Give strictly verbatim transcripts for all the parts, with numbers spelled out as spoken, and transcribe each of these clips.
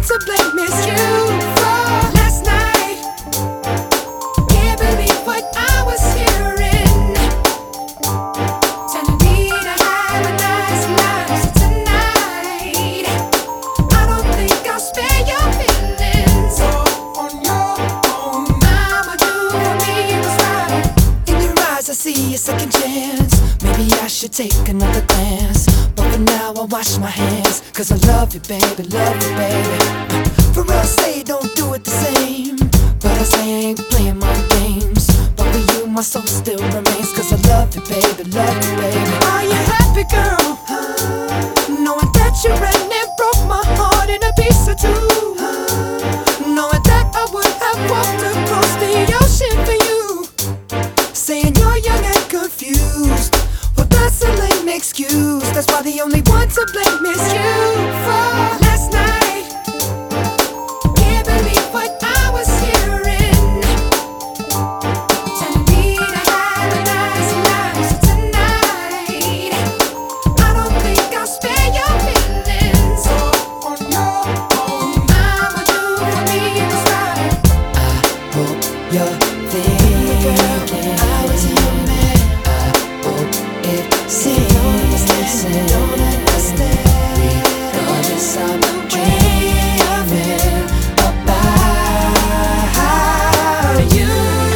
one to blame, it's you for last night. Can't believe what I was hearing, telling me to have a nice life. So tonight, I don't think I'll spare your feelings. Go on your own. I'ma do for me what's right. In your eyes I see a second chance. Maybe I should take another glance, but for now I wash my hands. Cause I love you, baby, love you, baby. For real, say don't do it the same, but I say I ain't playing my games. But for you my soul still remains. Cause I love you, baby, love you, baby. Are you happy, girl? Knowing that you ran and broke my heart in a piece or two, knowing that I would have walked across the ocean for you, saying you're young and confused. Well, that's a lame excuse. That's why the only one to blame is you for last night. Can't believe what I was hearing, telling me to have a nice life. So tonight, I don't think I'll spare your feelings. Go on your own. I'ma do for me what's right. I hope you're thinking I was your man. I hope it seems don't understand. Regardless, I'm dreaming about you.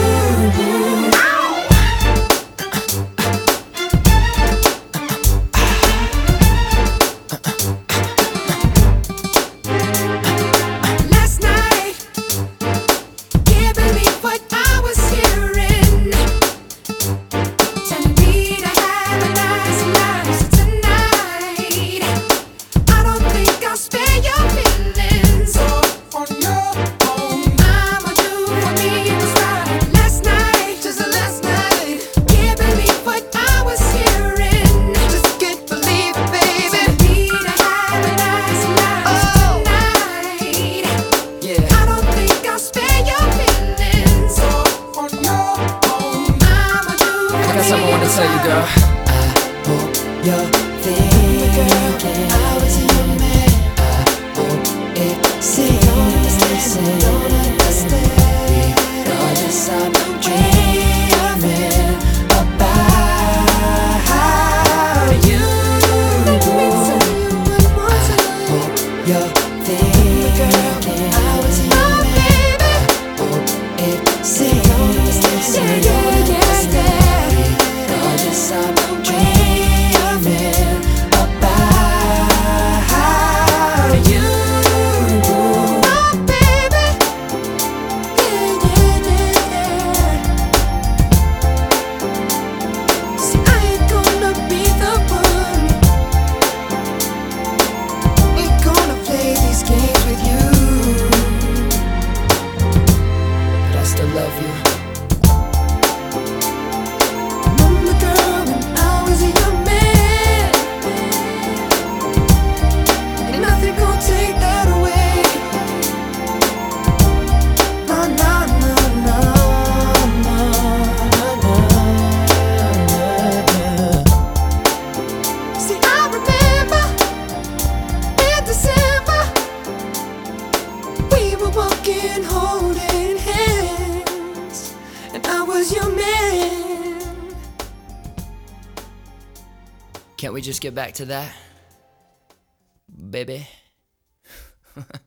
Last night, can't believe what I was hearing, telling me to have a nice life. So tonight, I don't think I'll spare your feelings. Go on your own. I'ma do for me what's right. Last night, just last night, can't believe what I was hearing. Just can't believe it, baby. Telling me to have a nice life. So tonight, yeah, I don't think I'll spare your feelings. Go on your own. I'ma do for I got something I wanna tell you, girl. I hope you're thinking I was your man. I hope it seems don't understand. Regardless, I'm dreaming about you. I hope you're thinking I was your man. I hope it seems don't understand. Regardless, I'm dreaming about you. Oh, baby. Yeah, yeah, yeah. See, I ain't gonna be the one, ain't gonna play these games with you, but I still love you. Remember, girl, when I was your man, ain't nothing gonna take that away. No, no, no, no, no, no, no. See, I remember in December, we were walking, holding hands, and I was your man. Can't we just get back to that, baby?